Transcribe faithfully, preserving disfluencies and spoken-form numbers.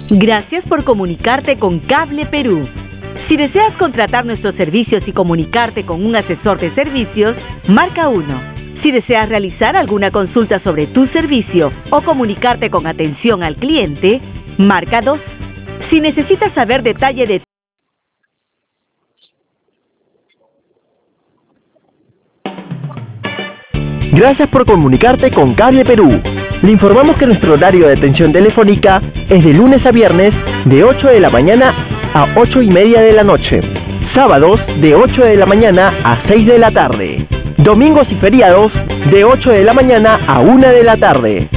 Gracias por comunicarte con Cable Perú. Si deseas contratar nuestros servicios y comunicarte con un asesor de servicios, marca uno. Si deseas realizar alguna consulta sobre tu servicio o comunicarte con atención al cliente, marca dos. Si necesitas saber detalle de Gracias por comunicarte con Cable Perú. Le informamos que nuestro horario de atención telefónica es de lunes a viernes de ocho de la mañana a ocho y media de la noche. Sábados de ocho de la mañana a seis de la tarde. Domingos y feriados de ocho de la mañana a una de la tarde.